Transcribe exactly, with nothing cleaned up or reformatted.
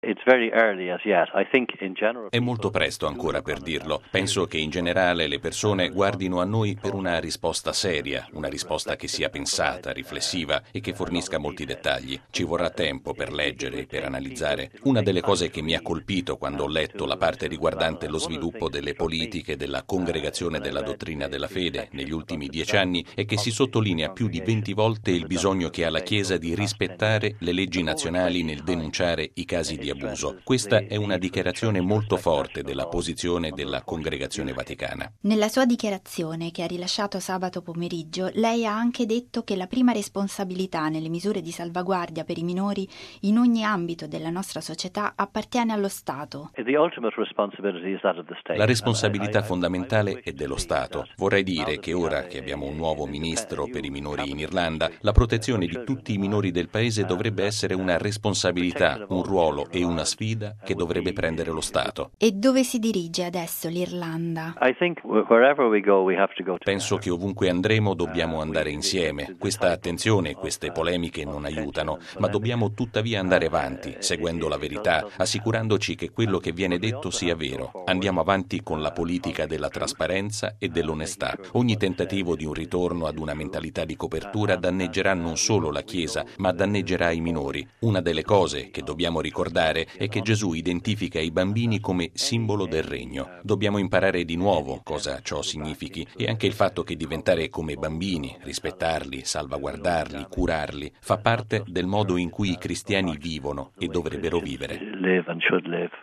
È molto presto ancora per dirlo. Penso che in generale le persone guardino a noi per una risposta seria, una risposta che sia pensata, riflessiva e che fornisca molti dettagli. Ci vorrà tempo per leggere, per analizzare. Una delle cose che mi ha colpito quando ho letto la parte riguardante lo sviluppo delle politiche della congregazione della dottrina della fede negli ultimi dieci anni è che si sottolinea più di venti volte il bisogno che ha la Chiesa di rispettare le leggi nazionali nel denunciare i casi di abuso. Questa è una dichiarazione molto forte della posizione della Congregazione Vaticana. Nella sua dichiarazione, che ha rilasciato sabato pomeriggio, lei ha anche detto che la prima responsabilità nelle misure di salvaguardia per i minori in ogni ambito della nostra società appartiene allo Stato. La responsabilità fondamentale è dello Stato. Vorrei dire che ora che abbiamo un nuovo ministro per i minori in Irlanda, la protezione di tutti i minori del paese dovrebbe essere una responsabilità, un ruolo e una sfida che dovrebbe prendere lo Stato. E dove si dirige adesso l'Irlanda? Penso che ovunque andremo dobbiamo andare insieme. Questa attenzione e queste polemiche non aiutano, ma dobbiamo tuttavia andare avanti, seguendo la verità, assicurandoci che quello che viene detto sia vero. Andiamo avanti con la politica della trasparenza e dell'onestà. Ogni tentativo di un ritorno ad una mentalità di copertura danneggerà non solo la Chiesa, ma danneggerà i minori. Una delle cose che dobbiamo ricordare è che Gesù identifica i bambini come simbolo del regno. Dobbiamo imparare di nuovo cosa ciò significhi e anche il fatto che diventare come bambini, rispettarli, salvaguardarli, curarli, fa parte del modo in cui i cristiani vivono e dovrebbero vivere.